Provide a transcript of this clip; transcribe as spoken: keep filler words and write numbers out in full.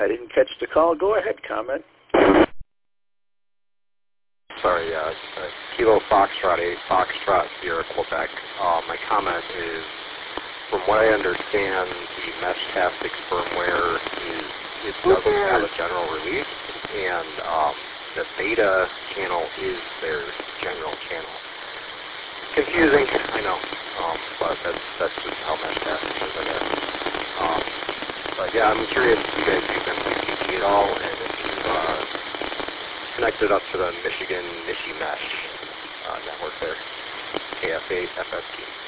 I didn't catch the call. Go ahead, comment. Sorry, uh, uh, Kilo Foxtrot eight, Foxtrot Sierra, Quebec. Uh, my comment is, from what I understand, the Meshtastic firmware is, it doesn't have a general release, and um, the beta channel is their general channel. Confusing, I know, um, but that's, that's just how Meshtastic is, I guess. Um, but yeah, I'm curious if you guys use M Q T T at all, and if you've uh, connected up to the Michigan Michi Mesh uh, network there, K F eight F F T.